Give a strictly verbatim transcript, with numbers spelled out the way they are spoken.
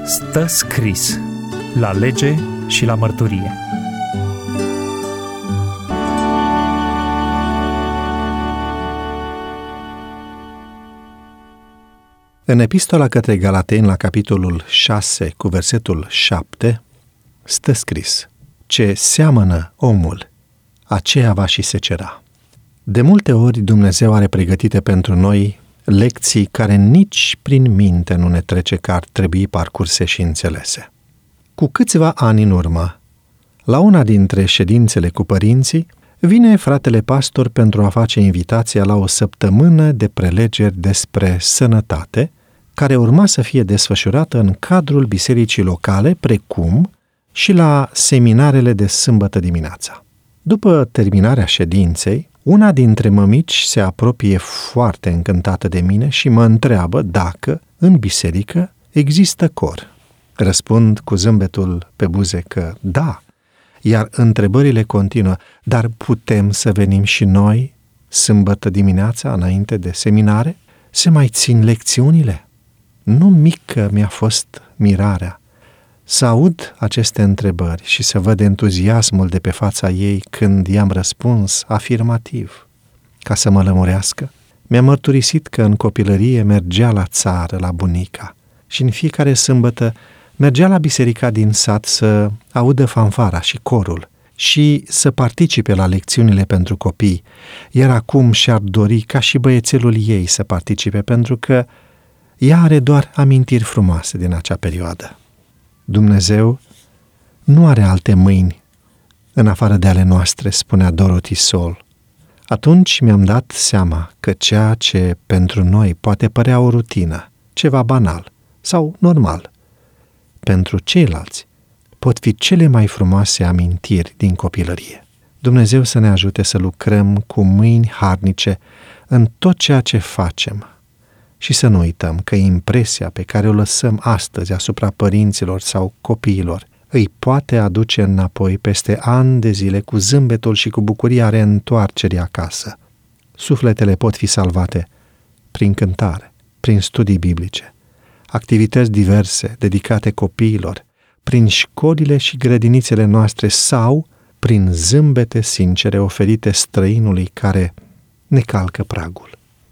Stă scris la lege și la mărturie. În epistola către Galateni, la capitolul șase, cu versetul șapte, stă scris: ce seamănă omul, aceea va și secera. De multe ori Dumnezeu are pregătite pentru noi lecții care nici prin minte nu ne trece că ar trebui parcurse și înțelese. Cu câțiva ani în urmă, la una dintre ședințele cu părinții, vine fratele pastor pentru a face invitația la o săptămână de prelegeri despre sănătate, care urma să fie desfășurată în cadrul bisericii locale, precum și la seminarele de sâmbătă dimineața. După terminarea ședinței, una dintre mămici se apropie foarte încântată de mine și mă întreabă dacă în biserică există cor. Răspund cu zâmbetul pe buze că da, iar întrebările continuă: dar putem să venim și noi sâmbătă dimineața înainte de seminare? Se mai țin lecțiunile? Nu mică mi-a fost mirarea să aud aceste întrebări și să văd entuziasmul de pe fața ei când i-am răspuns afirmativ. Ca să mă lămurească, mi-a mărturisit că în copilărie mergea la țară, la bunica, și în fiecare sâmbătă mergea la biserica din sat să audă fanfara și corul și să participe la lecțiunile pentru copii, iar acum și-ar dori ca și băiețelul ei să participe, pentru că ea are doar amintiri frumoase din acea perioadă. Dumnezeu nu are alte mâini în afară de ale noastre, spunea Dorothy Saul. Atunci mi-am dat seama că ceea ce pentru noi poate părea o rutină, ceva banal sau normal, pentru ceilalți pot fi cele mai frumoase amintiri din copilărie. Dumnezeu să ne ajute să lucrăm cu mâini harnice în tot ceea ce facem și să nu uităm că impresia pe care o lăsăm astăzi asupra părinților sau copiilor îi poate aduce înapoi peste ani de zile cu zâmbetul și cu bucuria reîntoarcerii acasă. Sufletele pot fi salvate prin cântare, prin studii biblice, activități diverse dedicate copiilor, prin școlile și grădinițele noastre sau prin zâmbete sincere oferite străinului care ne calcă pragul.